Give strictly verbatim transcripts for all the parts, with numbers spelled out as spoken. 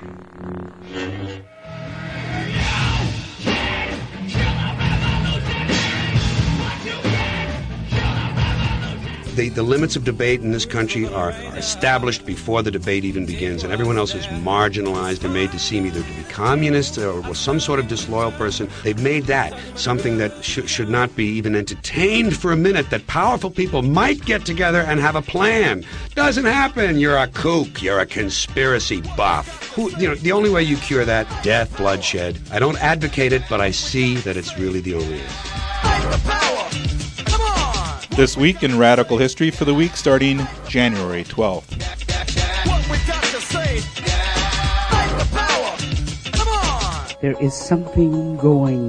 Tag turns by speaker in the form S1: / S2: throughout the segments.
S1: The, the limits of debate in this country are, are established before the debate even begins, and everyone else is marginalized and made to seem either to be communist or, or some sort of disloyal person. They've made that something that sh- should not be even entertained for a minute, that powerful people might get together and have a plan. Doesn't happen. You're a kook. You're a conspiracy buff. Who, you know, the only way you cure that, death, bloodshed. I don't advocate it, but I see that it's really the only way.
S2: This week in Radical History for the week starting January twelfth.
S3: There is something going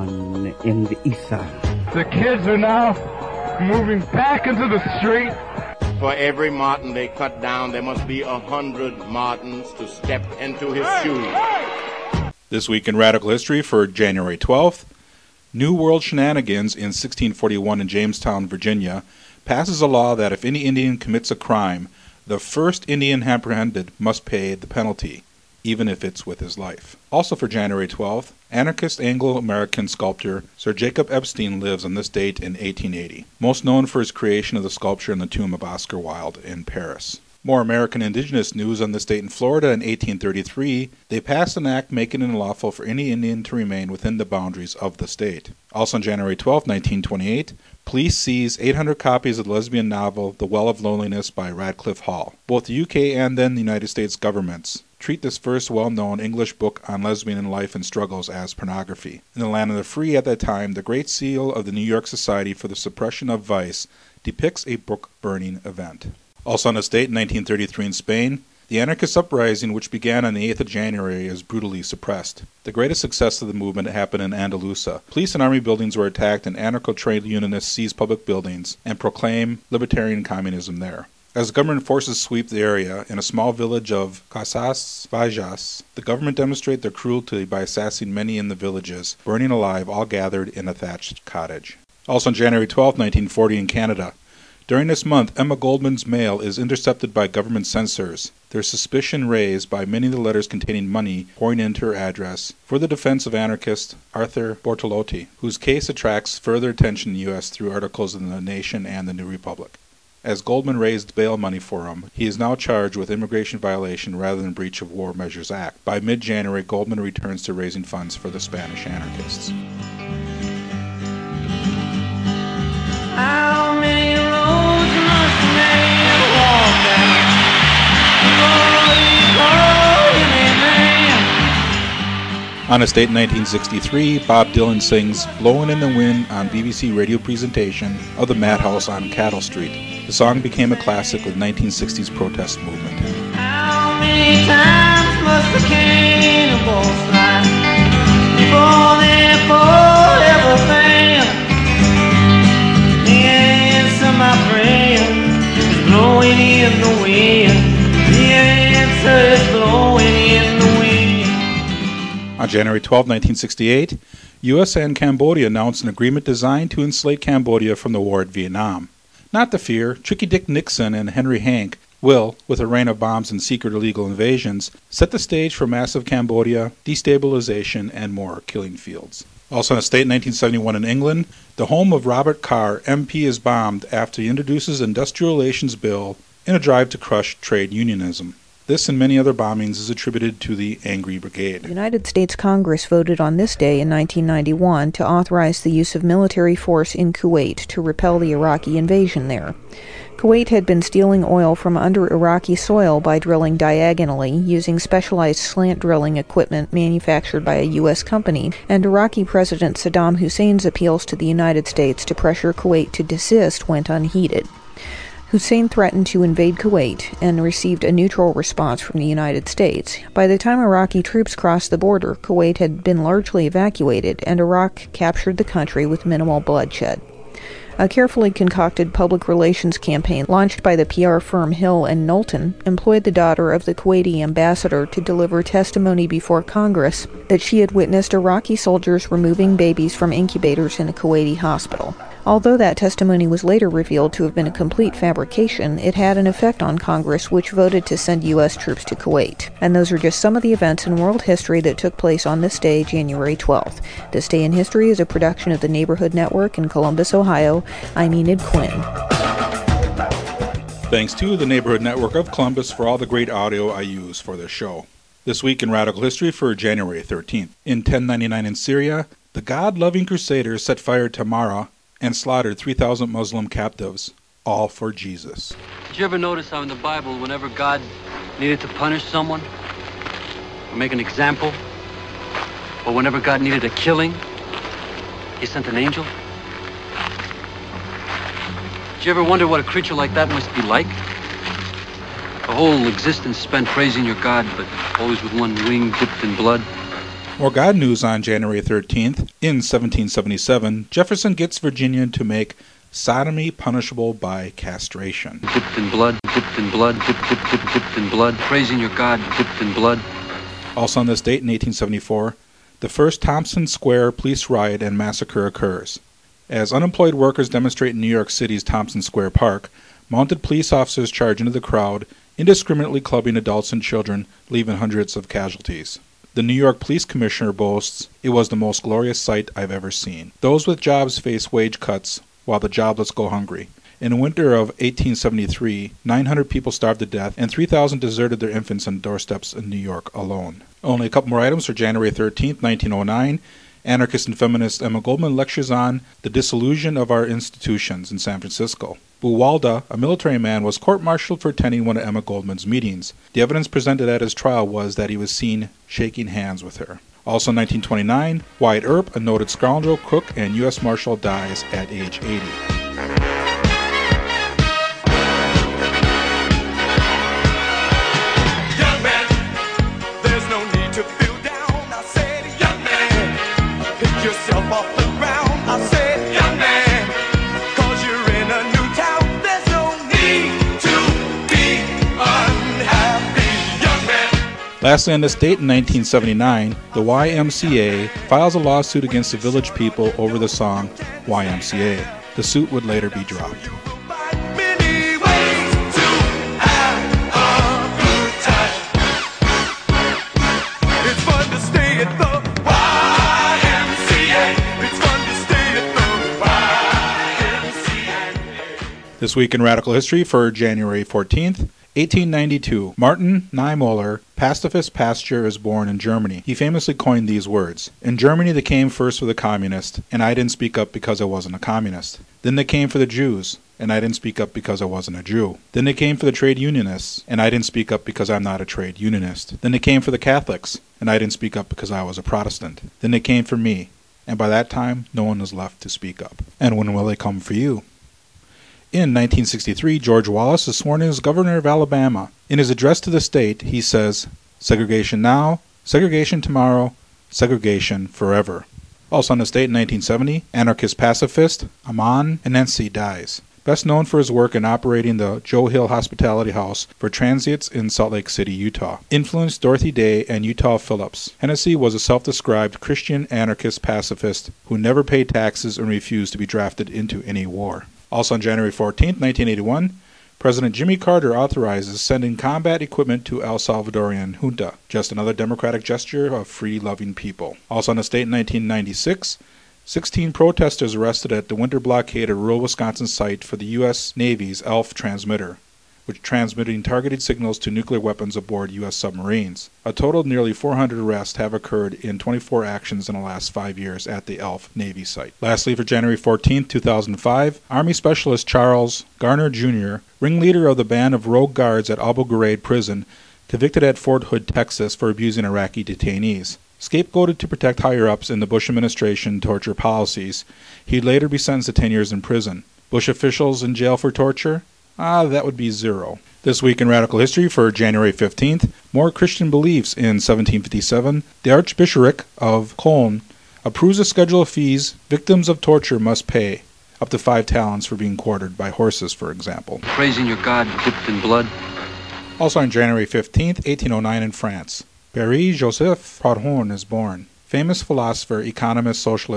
S3: on in the ether.
S4: The kids are now moving back into the street.
S5: For every Martin they cut down, there must be a hundred Martins to step into his hey, shoes. Hey!
S2: This week in Radical History for January twelfth. New World Shenanigans in sixteen forty-one in Jamestown, Virginia, passes a law that if any Indian commits a crime, the first Indian apprehended must pay the penalty, even if it's with his life. Also for January twelfth, anarchist Anglo-American sculptor Sir Jacob Epstein lives on this date in eighteen eighty, most known for his creation of the sculpture in the tomb of Oscar Wilde in Paris. More American indigenous news on this date in Florida in eighteen thirty-three, they passed an act making it unlawful for any Indian to remain within the boundaries of the state. Also on January twelfth, nineteen twenty-eight, police seize eight hundred copies of the lesbian novel The Well of Loneliness by Radcliffe Hall. Both the U K and then the United States governments treat this first well-known English book on lesbian life and struggles as pornography. In the land of the free at that time, the Great Seal of the New York Society for the Suppression of Vice depicts a book-burning event. Also on this date in nineteen thirty-three in Spain, the anarchist uprising, which began on the eighth of January, is brutally suppressed. The greatest success of the movement happened in Andalusia. Police and army buildings were attacked, and anarcho-trade unionists seized public buildings and proclaimed libertarian communism there. As government forces sweep the area, in a small village of Casas Bajas, the government demonstrated their cruelty by assassinating many in the villages, burning alive all gathered in a thatched cottage. Also on January twelfth, nineteen forty in Canada, during this month, Emma Goldman's mail is intercepted by government censors, their suspicion raised by many of the letters containing money pouring into her address, for the defense of anarchist Arthur Bortolotti, whose case attracts further attention in the U S through articles in The Nation and The New Republic. As Goldman raised bail money for him, he is now charged with immigration violation rather than breach of War Measures Act. By mid-January, Goldman returns to raising funds for the Spanish anarchists.
S6: How many roads must a man walk down before he calls him a man?
S2: On this date in nineteen sixty-three, Bob Dylan sings Blowin' in the Wind on B B C radio presentation of the Madhouse on Cattle Street. The song became a classic with the nineteen sixties protest movement.
S6: How many times must the cannibals slide before they forever fan? My friend is blowing in the wind. The answer is blowing in the wind.
S2: On January twelfth, nineteen sixty-eight, U S and Cambodia announced an agreement designed to insulate Cambodia from the war at Vietnam. Not to fear, Tricky Dick Nixon and Henry Hank will, with a rain of bombs and secret illegal invasions, set the stage for massive Cambodia, destabilization, and more killing fields. Also on a date in nineteen seventy-one in England, the home of Robert Carr, M P, is bombed after he introduces an industrial relations bill in a drive to crush trade unionism. This and many other bombings is attributed to the Angry Brigade.
S7: The United States Congress voted on this day in nineteen ninety-one to authorize the use of military force in Kuwait to repel the Iraqi invasion there. Kuwait had been stealing oil from under Iraqi soil by drilling diagonally using specialized slant drilling equipment manufactured by a U S company, and Iraqi President Saddam Hussein's appeals to the United States to pressure Kuwait to desist went unheeded. Hussein threatened to invade Kuwait and received a neutral response from the United States. By the time Iraqi troops crossed the border, Kuwait had been largely evacuated, and Iraq captured the country with minimal bloodshed. A carefully concocted public relations campaign launched by the P R firm Hill and Knowlton employed the daughter of the Kuwaiti ambassador to deliver testimony before Congress that she had witnessed Iraqi soldiers removing babies from incubators in a Kuwaiti hospital. Although that testimony was later revealed to have been a complete fabrication, it had an effect on Congress, which voted to send U S troops to Kuwait. And those are just some of the events in world history that took place on this day, January twelfth. This Day in History is a production of the Neighborhood Network in Columbus, Ohio. I'm Enid Quinn.
S2: Thanks to the Neighborhood Network of Columbus for all the great audio I use for this show. This week in Radical History for January thirteenth. In ten ninety-nine in Syria, the God-loving Crusaders set fire to Mara and slaughtered three thousand Muslim captives, all for Jesus.
S8: Did you ever notice how in the Bible, whenever God needed to punish someone, or make an example, or whenever God needed a killing, he sent an angel? Did you ever wonder what a creature like that must be like? A whole existence spent praising your God, but always with one wing dipped in blood.
S2: More God news on January thirteenth. In seventeen seventy-seven, Jefferson gets Virginia to make sodomy punishable by castration.
S8: Dipped in blood, dipped in blood, dipped, dipped, dipped, dipped in blood. Praising your God, dipped in blood.
S2: Also on this date in eighteen seventy-four, the first Tompkins Square police riot and massacre occurs. As unemployed workers demonstrate in New York City's Tompkins Square Park, mounted police officers charge into the crowd, indiscriminately clubbing adults and children, leaving hundreds of casualties. The New York Police Commissioner boasts, "It was the most glorious sight I've ever seen." Those with jobs face wage cuts, while the jobless go hungry. In the winter of eighteen seventy-three, nine hundred people starved to death, and three thousand deserted their infants on doorsteps in New York alone. Only a couple more items for January thirteenth, nineteen oh nine. Anarchist and feminist Emma Goldman lectures on the disillusion of our institutions in San Francisco. Buwalda, a military man, was court-martialed for attending one of Emma Goldman's meetings. The evidence presented at his trial was that he was seen shaking hands with her. Also in nineteen twenty-nine, Wyatt Earp, a noted scoundrel, crook, and U S Marshal, dies at age eighty. Lastly, on this date in nineteen seventy-nine, the Y M C A files a lawsuit against the Village People over the song Y M C A. The suit would later be dropped. This week in Radical History for January fourteenth, eighteen ninety-two, Martin Niemöller, pacifist pastor, is born in Germany. He famously coined these words: "In Germany they came first for the communists, and I didn't speak up because I wasn't a communist. Then they came for the Jews, and I didn't speak up because I wasn't a Jew. Then they came for the trade unionists, and I didn't speak up because I'm not a trade unionist. Then they came for the Catholics, and I didn't speak up because I was a Protestant. Then they came for me, and by that time no one was left to speak up. And when will they come for you?" In nineteen sixty-three, George Wallace is sworn in as governor of Alabama. In his address to the state, he says, "Segregation now, segregation tomorrow, segregation forever." Also on this date in nineteen seventy, anarchist pacifist Aman Anansi dies. Best known for his work in operating the Joe Hill Hospitality House for transients in Salt Lake City, Utah. Influenced Dorothy Day and Utah Phillips. Hennessy was a self-described Christian anarchist pacifist who never paid taxes and refused to be drafted into any war. Also on January fourteenth, nineteen eighty-one, President Jimmy Carter authorizes sending combat equipment to El Salvadorian junta, just another democratic gesture of free-loving people. Also on this date in nineteen ninety-six, sixteen protesters arrested at the winter blockade of rural Wisconsin site for the U S Navy's E L F transmitter, which transmitting targeted signals to nuclear weapons aboard U S submarines. A total of nearly four hundred arrests have occurred in twenty-four actions in the last five years at the E L F Navy site. Lastly, for January fourteenth, two thousand five, Army Specialist Charles Garner Junior, ringleader of the band of rogue guards at Abu Ghraib prison, convicted at Fort Hood, Texas, for abusing Iraqi detainees. Scapegoated to protect higher-ups in the Bush administration torture policies, he'd later be sentenced to ten years in prison. Bush officials in jail for torture? Ah, that would be zero. This week in Radical History for January fifteenth, more Christian beliefs. In seventeen fifty-seven, the Archbishopric of Cologne approves a schedule of fees victims of torture must pay, up to five talents for being quartered by horses, for example.
S8: Praising your God dipped in blood.
S2: Also on January fifteenth, eighteen oh nine in France, Pierre-Joseph Proudhon is born. Famous philosopher, economist, socialist,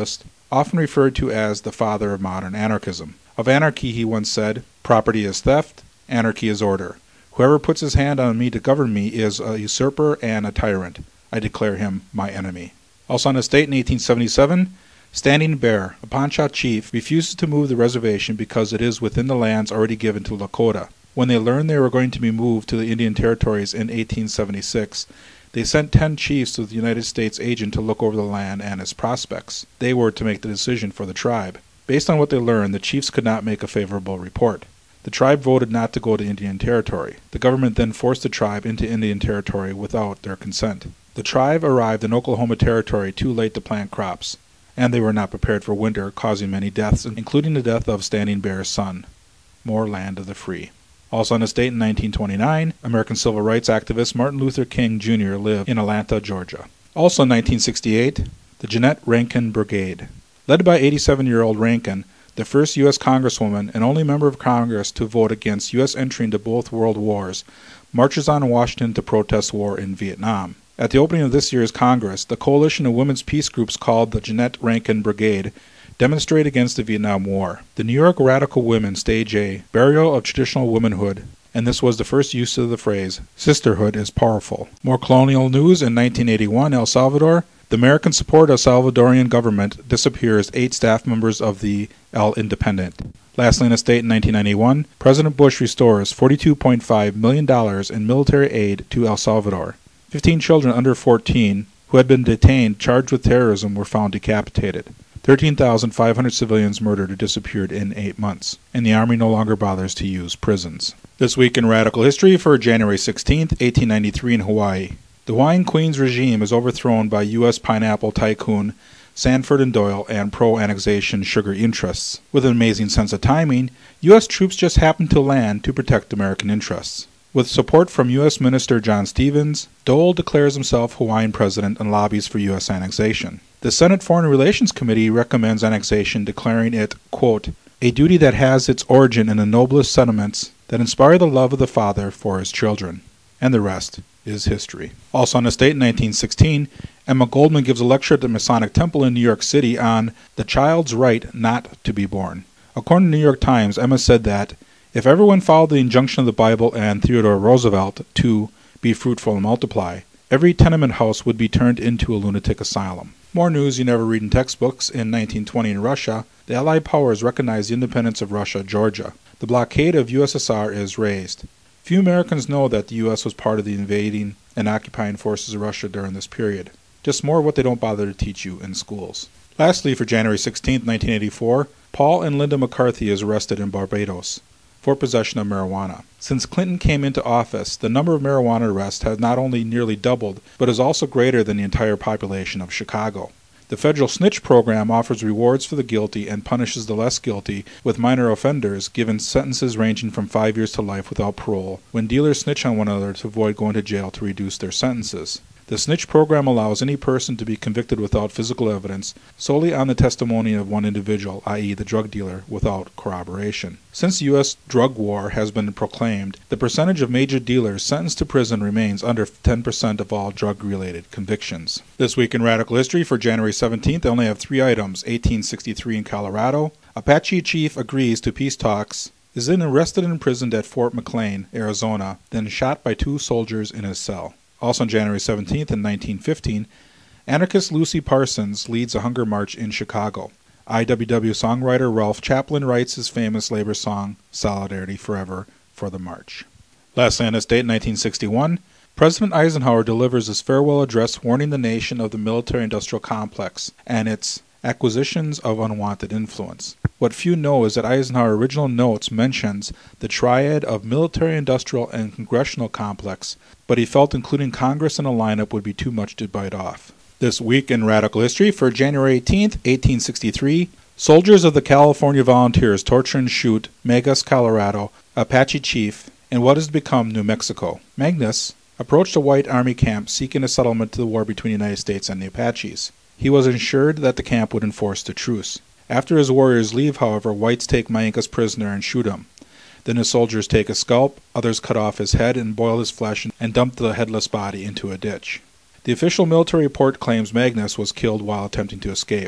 S2: often referred to as the father of modern anarchism. Of anarchy, he once said, "Property is theft, anarchy is order. Whoever puts his hand on me to govern me is a usurper and a tyrant. I declare him my enemy." Also on his date in eighteen seventy-seven, Standing Bear, a Poncha chief, refuses to move the reservation because it is within the lands already given to Lakota. When they learned they were going to be moved to the Indian Territories in eighteen seventy-six, they sent ten chiefs to the United States agent to look over the land and its prospects. They were to make the decision for the tribe. Based on what they learned, the chiefs could not make a favorable report. The tribe voted not to go to Indian Territory. The government then forced the tribe into Indian Territory without their consent. The tribe arrived in Oklahoma Territory too late to plant crops, and they were not prepared for winter, causing many deaths, including the death of Standing Bear's son. More land of the free. Also on this date in nineteen twenty-nine, American civil rights activist Martin Luther King Junior lived in Atlanta, Georgia. Also in nineteen sixty-eight, the Jeannette Rankin Brigade. Led by eighty-seven-year-old Rankin, the first U S Congresswoman and only member of Congress to vote against U S entry into both world wars, marches on Washington to protest war in Vietnam. At the opening of this year's Congress, the coalition of women's peace groups called the Jeannette Rankin Brigade demonstrate against the Vietnam War. The New York radical women stage a burial of traditional womanhood, and this was the first use of the phrase, "Sisterhood is powerful." More colonial news in nineteen eighty-one, El Salvador. The American support of Salvadorian government disappears eight staff members of the El Independent. Lastly, in a state in nineteen ninety-one, President Bush restores forty-two point five million dollars in military aid to El Salvador. Fifteen children under fourteen who had been detained charged with terrorism were found decapitated. thirteen thousand five hundred civilians murdered or disappeared in eight months, and the Army no longer bothers to use prisons. This week in Radical History for January sixteenth, eighteen ninety-three in Hawaii. The Hawaiian Queen's regime is overthrown by U S pineapple tycoon Sanford and Doyle and pro-annexation sugar interests. With an amazing sense of timing, U S troops just happened to land to protect American interests. With support from U S Minister John Stevens, Dole declares himself Hawaiian president and lobbies for U S annexation. The Senate Foreign Relations Committee recommends annexation, declaring it, quote, "a duty that has its origin in the noblest sentiments that inspire the love of the father for his children." And the rest is history. Also on this date in nineteen sixteen, Emma Goldman gives a lecture at the Masonic Temple in New York City on the child's right not to be born. According to the New York Times, Emma said that if everyone followed the injunction of the Bible and Theodore Roosevelt to be fruitful and multiply, every tenement house would be turned into a lunatic asylum. More news you never read in textbooks. In nineteen twenty in Russia, the Allied powers recognized the independence of Russia, Georgia. The blockade of U S S R is raised. Few Americans know that the U S was part of the invading and occupying forces of Russia during this period. Just more of what they don't bother to teach you in schools. Lastly, for January sixteenth, nineteen eighty-four, Paul and Linda McCarthy is arrested in Barbados for possession of marijuana. Since Clinton came into office, the number of marijuana arrests has not only nearly doubled, but is also greater than the entire population of Chicago. The federal snitch program offers rewards for the guilty and punishes the less guilty, with minor offenders given sentences ranging from five years to life without parole, when dealers snitch on one another to avoid going to jail to reduce their sentences. The snitch program allows any person to be convicted without physical evidence, solely on the testimony of one individual, that is the drug dealer, without corroboration. Since the U S drug war has been proclaimed, the percentage of major dealers sentenced to prison remains under ten percent of all drug-related convictions. This week in Radical History for January seventeenth, I only have three items. eighteen sixty-three in Colorado. Apache chief agrees to peace talks, is then arrested and imprisoned at Fort McLean, Arizona, then shot by two soldiers in his cell. Also on January seventeenth in nineteen fifteen, anarchist Lucy Parsons leads a hunger march in Chicago. I W W songwriter Ralph Chaplin writes his famous labor song, Solidarity Forever, for the march. Lastly on this date in nineteen sixty-one, President Eisenhower delivers his farewell address warning the nation of the military-industrial complex and its acquisitions of unwanted influence. What few know is that Eisenhower's original notes mentions the triad of military-industrial and congressional complex, but he felt including Congress in a lineup would be too much to bite off. This week in Radical History for January eighteenth, eighteen sixty-three, soldiers of the California Volunteers torture and shoot Magus, Colorado, Apache chief, in what has become New Mexico. Magnus approached a white army camp seeking a settlement to the war between the United States and the Apaches. He was assured that the camp would enforce the truce. After his warriors leave, however, whites take Magus prisoner and shoot him. Then his soldiers take a scalp, others cut off his head and boil his flesh and dump the headless body into a ditch. The official military report claims Magnus was killed while attempting to escape.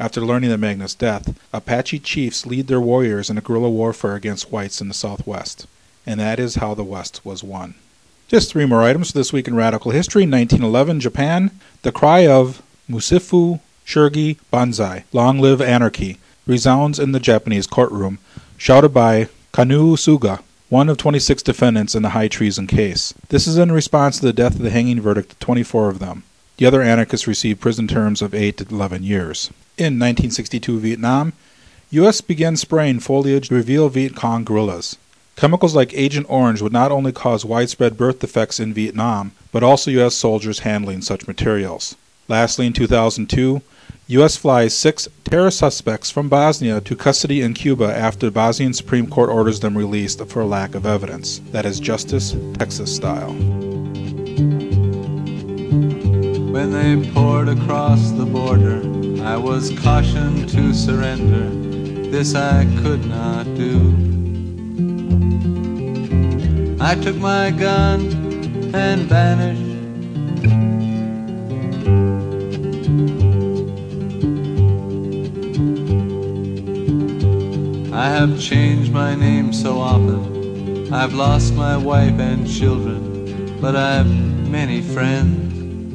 S2: After learning of Magnus' death, Apache chiefs lead their warriors in a guerrilla warfare against whites in the Southwest. And that is how the West was won. Just three more items for this week in Radical History. nineteen eleven, Japan. The cry of Musifu Shirgi Banzai, long live anarchy, resounds in the Japanese courtroom, shouted by Kanu Suga, one of twenty-six defendants in the high treason case. This is in response to the death of the hanging verdict of twenty-four of them. The other anarchists received prison terms of eight to eleven years. In nineteen sixty-two Vietnam, U S began spraying foliage to reveal Viet Cong guerrillas. Chemicals like Agent Orange would not only cause widespread birth defects in Vietnam, but also U S soldiers handling such materials. Lastly, in two thousand two, U S flies six terror suspects from Bosnia to custody in Cuba after the Bosnian Supreme Court orders them released for lack of evidence. That is justice, Texas style.
S9: When they poured across the border, I was cautioned to surrender. This I could not do. I took my gun and vanished. I have changed my name so often. I've lost my wife and children, but I've many friends.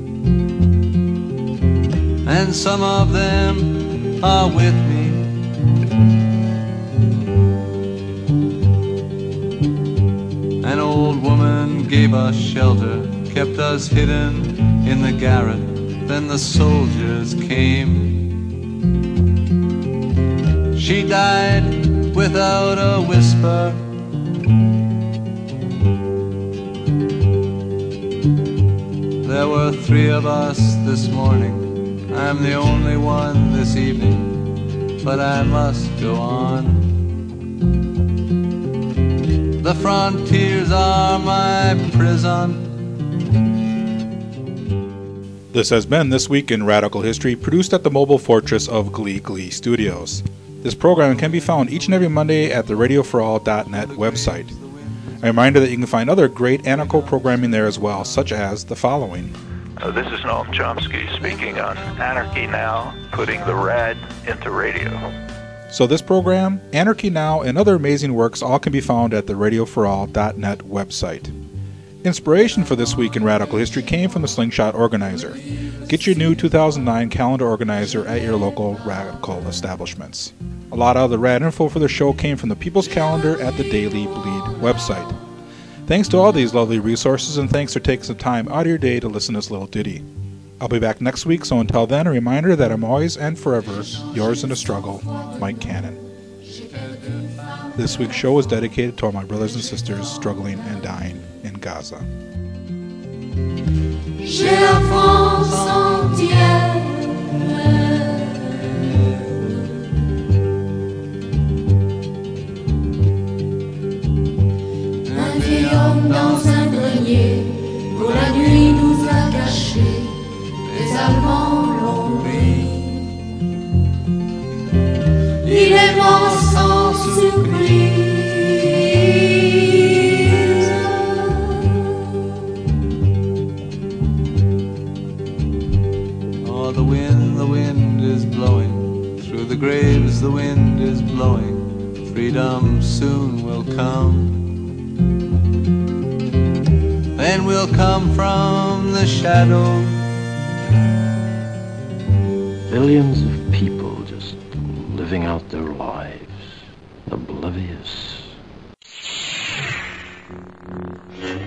S9: And some of them are with me. An old woman gave us shelter, kept us hidden in the garret. Then the soldiers came. She died without a whisper. There were three of us this morning. I'm the only one this evening, but I must go on. The frontiers are my prison.
S2: This has been This Week in Radical History, produced at the mobile fortress of Glee Glee Studios. This program can be found each and every Monday at the radio for all dot net website. A reminder that you can find other great anarcho programming there as well, such as the following.
S10: Uh, this is Noam Chomsky speaking on Anarchy Now, putting the rad into radio.
S2: So this program, Anarchy Now, and other amazing works all can be found at the radio for all dot net website. Inspiration for This Week in Radical History came from the Slingshot Organizer. Get your new two thousand nine calendar organizer at your local radical establishments. A lot of the rad info for the show came from the People's Calendar at the Daily Bleed website. Thanks to all these lovely resources, and thanks for taking some time out of your day to listen to this little ditty. I'll be back next week, so until then, a reminder that I'm always and forever yours in a struggle, Mike Cannon. This week's show is dedicated to all my brothers and sisters struggling and dying in Gaza.
S11: J'ai la France entière. Un vieil homme dans un grenier, pour la nuit nous a cachés, les Allemands l'ont pris. Il est mort sans surprise.
S9: Oh, the wind, the wind is blowing, through the graves the wind is blowing, freedom soon will come. Then we'll come from the shadow.
S12: Billions of people just living out their lives, oblivious.